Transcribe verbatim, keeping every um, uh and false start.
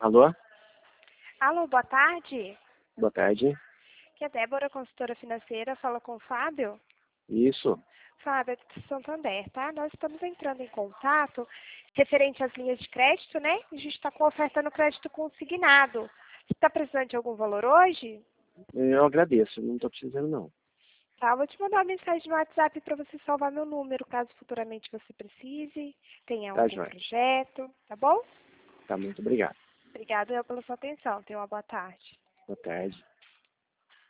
Alô? Alô, boa tarde. Boa tarde. Aqui é Débora, consultora financeira, fala com o Fábio. Isso. Fábio, é do Santander, tá? Nós estamos entrando em contato referente às linhas de crédito, né? A gente está com oferta no crédito consignado. Você está precisando de algum valor hoje? Eu agradeço, não estou precisando não. Tá, eu vou te mandar uma mensagem no WhatsApp para você salvar meu número, caso futuramente você precise, tenha Tá, algum joia. projeto, tá bom? Tá, muito obrigado. Obrigada pela sua atenção. Tenha uma boa tarde. Boa tarde.